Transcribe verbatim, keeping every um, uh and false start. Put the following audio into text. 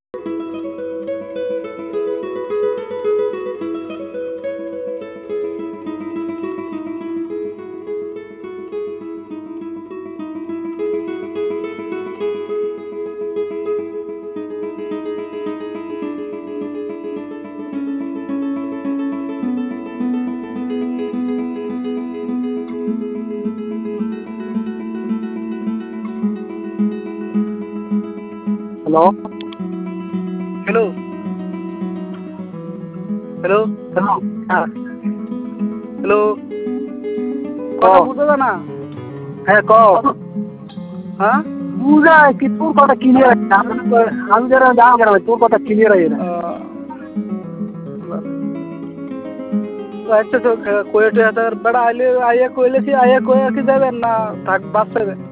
Hello hello hello hello হ্যাঁ hello ক কথা বুঝা যায় না? হ্যাঁ ক হ্যাঁ বুঝা কি তোর কথা ক্লিয়ার আমি যারা যা কেন তোর কথা ক্লিয়ার হয় না আচ্ছা তো কোয়েটে বেড়া আইলে আইয়া কইলে কি আইয়া কয়ে কি যাবেন না থাক বাচ্চা